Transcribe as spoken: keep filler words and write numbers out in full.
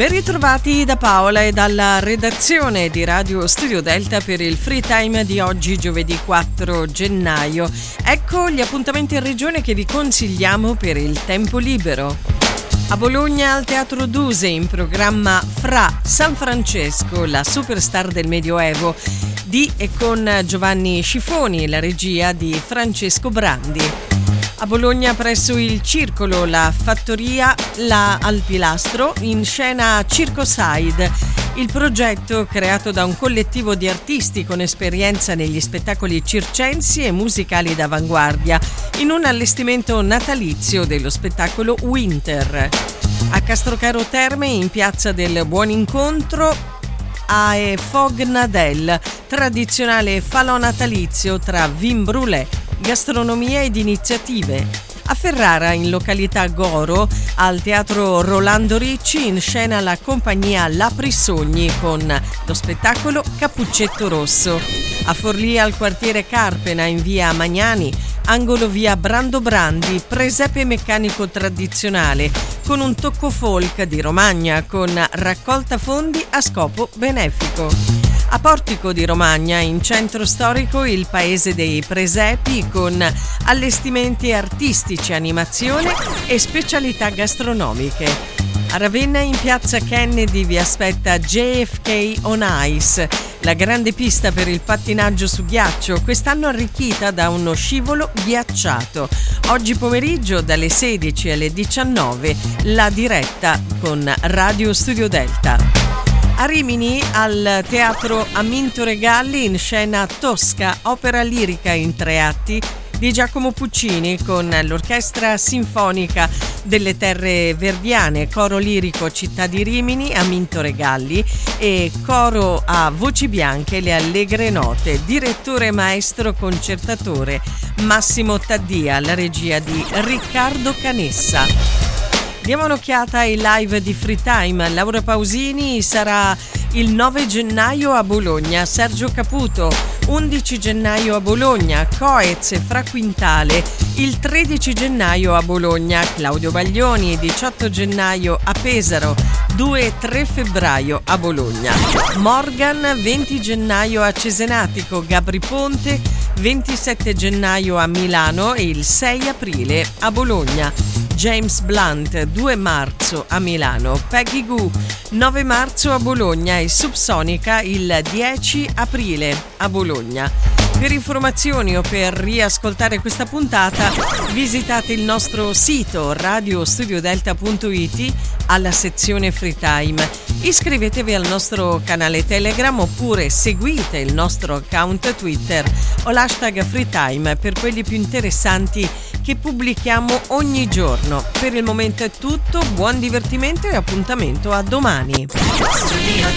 Ben ritrovati da Paola e dalla redazione di Radio Studio Delta per il Free Time di oggi, giovedì quattro gennaio. Ecco gli appuntamenti in regione che vi consigliamo per il tempo libero. A Bologna, al Teatro Duse, in programma Fra San Francesco, la superstar del Medioevo, di e con Giovanni Scifoni, la regia di Francesco Brandi. A Bologna, presso il Circolo, la Fattoria la al Pilastro, in scena Circoside, il progetto creato da un collettivo di artisti con esperienza negli spettacoli circensi e musicali d'avanguardia, in un allestimento natalizio dello spettacolo Winter. A Castrocaro Terme, in piazza del Buon Incontro, a Fognadel, tradizionale falò natalizio tra vin brûlé, gastronomia ed iniziative. A Ferrara, in località Goro, al Teatro Rolando Ricci, in scena la compagnia L'Apri Sogni con lo spettacolo Cappuccetto Rosso. A Forlì, al quartiere Carpena, in via Magnani, angolo via Brando Brandi, presepe meccanico tradizionale con un tocco folk di Romagna con raccolta fondi a scopo benefico. A Portico di Romagna, in centro storico, il paese dei presepi con allestimenti artistici, animazione e specialità gastronomiche. A Ravenna, in piazza Kennedy, vi aspetta J F K on Ice, la grande pista per il pattinaggio su ghiaccio, quest'anno arricchita da uno scivolo ghiacciato. Oggi pomeriggio dalle sedici alle diciannove la diretta con Radio Studio Delta. A Rimini, al Teatro Aminto Regalli, in scena Tosca, opera lirica in tre atti di Giacomo Puccini con l'Orchestra Sinfonica delle Terre Verdiane, coro lirico Città di Rimini, Aminto Regalli e coro a voci bianche Le Allegre Note, direttore e maestro concertatore Massimo Taddia, la regia di Riccardo Canessa. Diamo un'occhiata ai live di Free Time. Laura Pausini sarà il nove gennaio a Bologna, Sergio Caputo undici gennaio a Bologna, Coez e Fra Quintale il tredici gennaio a Bologna, Claudio Baglioni diciotto gennaio a Pesaro, due e tre febbraio a Bologna, Morgan venti gennaio a Cesenatico, Gabri Ponte ventisette gennaio a Milano e il sei aprile a Bologna, James Blunt due marzo a Milano, Peggy Goo nove marzo a Bologna e Subsonica il dieci aprile a Bologna. Per informazioni o per riascoltare questa puntata visitate il nostro sito radio studio delta punto it alla sezione Free Time. Iscrivetevi al nostro canale Telegram oppure seguite il nostro account Twitter o l'hashtag Free Time per quelli più interessanti che pubblichiamo ogni giorno. Per il momento è tutto, buon divertimento e appuntamento a domani. Studio